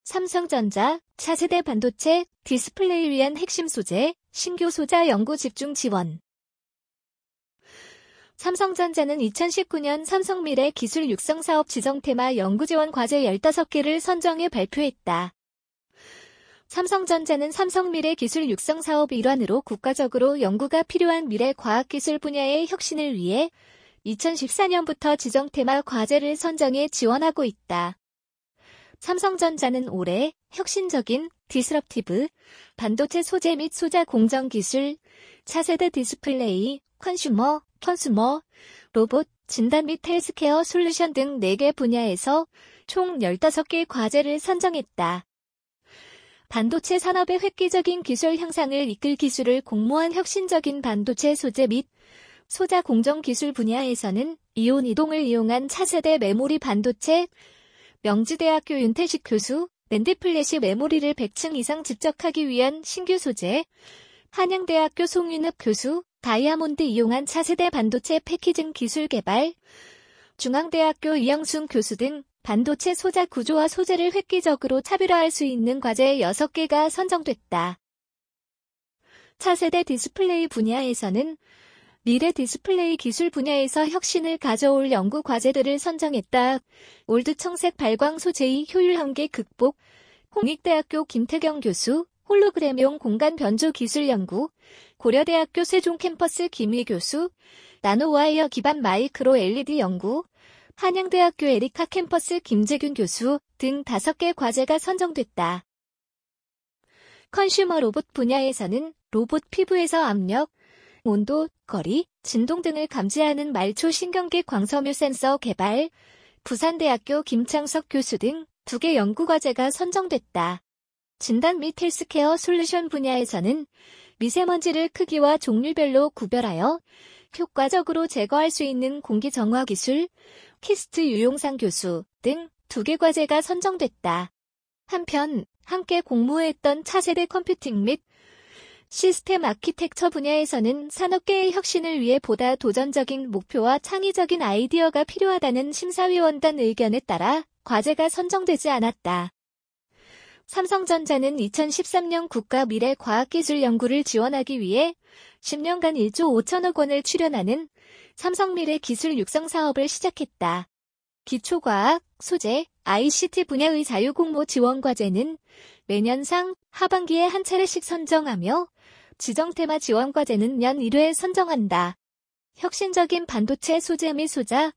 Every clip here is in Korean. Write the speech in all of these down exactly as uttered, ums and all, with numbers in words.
삼성전자, 차세대 반도체, 디스플레이 위한 핵심 소재, 신규 소자 연구 집중 지원. 삼성전자는 이천십구 년 삼성미래 기술 육성 사업 지정 테마 연구 지원 과제 열다섯 개를 선정해 발표했다. 삼성전자는 삼성미래 기술 육성 사업 일환으로 국가적으로 연구가 필요한 미래 과학기술 분야의 혁신을 위해 이천십사 년부터 지정 테마 과제를 선정해 지원하고 있다. 삼성전자는 올해 혁신적인 디스럽티브 반도체 소재 및 소자 공정 기술, 차세대 디스플레이, 컨슈머, 컨슈머, 로봇, 진단 및 헬스케어 솔루션 등 네 개 분야에서 총 열다섯 개 과제를 선정했다. 반도체 산업의 획기적인 기술 향상을 이끌 기술을 공모한 혁신적인 반도체 소재 및 소자 공정 기술 분야에서는 이온 이동을 이용한 차세대 메모리 반도체, 명지대학교 윤태식 교수, 낸드 플래시 메모리를 백 층 이상 집적하기 위한 신규 소재, 한양대학교 송윤읍 교수, 다이아몬드 이용한 차세대 반도체 패키징 기술 개발, 중앙대학교 이영순 교수 등 반도체 소자 구조와 소재를 획기적으로 차별화할 수 있는 과제 여섯 개가 선정됐다. 차세대 디스플레이 분야에서는 미래 디스플레이 기술 분야에서 혁신을 가져올 연구 과제들을 선정했다. 올드 청색 발광 소재의 효율 한계 극복, 공익대학교 김태경 교수, 홀로그램용 공간 변조 기술 연구, 고려대학교 세종 캠퍼스 김희 교수, 나노와이어 기반 마이크로 엘이디 연구, 한양대학교 에리카 캠퍼스 김재균 교수 등 다섯 개 과제가 선정됐다. 컨슈머 로봇 분야에서는 로봇 피부에서 압력, 온도, 거리, 진동 등을 감지하는 말초 신경계 광섬유 센서 개발, 부산대학교 김창석 교수 등 두 개 연구과제가 선정됐다. 진단 및 헬스케어 솔루션 분야에서는 미세먼지를 크기와 종류별로 구별하여 효과적으로 제거할 수 있는 공기 정화 기술, 키스트 유용상 교수 등 두 개 과제가 선정됐다. 한편 함께 공모했던 차세대 컴퓨팅 및 시스템 아키텍처 분야에서는 산업계의 혁신을 위해 보다 도전적인 목표와 창의적인 아이디어가 필요하다는 심사위원단 의견에 따라 과제가 선정되지 않았다. 삼성전자는 이천십삼 년 국가미래과학기술 연구를 지원하기 위해 십 년간 일조 오천억 원을 출연하는 삼성미래 기술 육성 사업을 시작했다. 기초과학, 소재, 아이씨티 분야의 자유공모 지원 과제는 매년 상 하반기에 한 차례씩 선정하며 지정 테마 지원 과제는 연 일 회 선정한다. 혁신적인 반도체 소재 및 소자,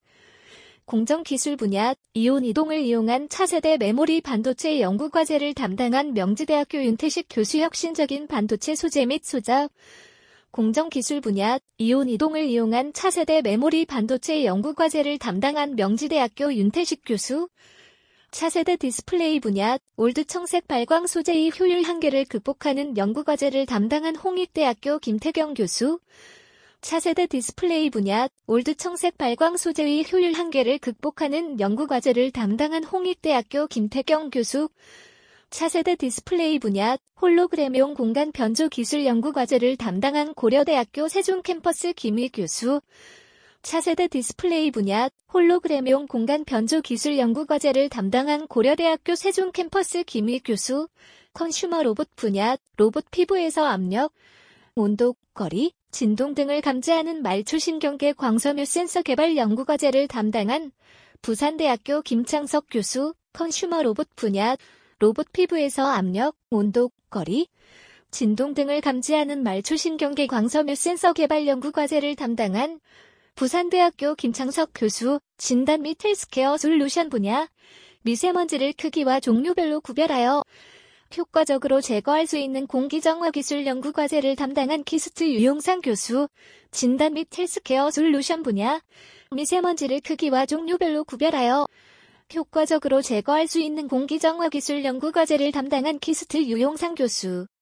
공정기술 분야, 이온 이동을 이용한 차세대 메모리 반도체 연구 과제를 담당한 명지대학교 윤태식 교수 혁신적인 반도체 소재 및 소자, 공정기술 분야, 이온 이동을 이용한 차세대 메모리 반도체 연구 과제를 담당한 명지대학교 윤태식 교수, 차세대 디스플레이 분야, 올드 청색 발광 소재의 효율 한계를 극복하는 연구 과제를 담당한 홍익대학교 김태경 교수, 차세대 디스플레이 분야, 올드 청색 발광 소재의 효율 한계를 극복하는 연구 과제를 담당한 홍익대학교 김태경 교수, 차세대 디스플레이 분야, 홀로그램용 공간 변조 기술 연구 과제를 담당한 고려대학교 세종 캠퍼스 김희 교수, 차세대 디스플레이 분야, 홀로그램용 공간 변조 기술 연구 과제를 담당한 고려대학교 세종 캠퍼스 김희 교수, 컨슈머 로봇 분야, 로봇 피부에서 압력, 온도, 거리, 진동 등을 감지하는 말초 신경계 광섬유 센서 개발 연구 과제를 담당한 부산대학교 김창석 교수, 컨슈머 로봇 분야, 로봇 피부에서 압력, 온도, 거리, 진동 등을 감지하는 말초 신경계 광섬유 센서 개발 연구 과제를 담당한 부산대학교 김창석 교수, 진단 및 헬스케어 솔루션 분야, 미세먼지를 크기와 종류별로 구별하여 효과적으로 제거할 수 있는 공기정화 기술 연구 과제를 담당한 키스트 유용상 교수, 진단 및 헬스케어 솔루션 분야, 미세먼지를 크기와 종류별로 구별하여 효과적으로 제거할 수 있는 공기정화 기술 연구 과제를 담당한 키스트 유용상 교수.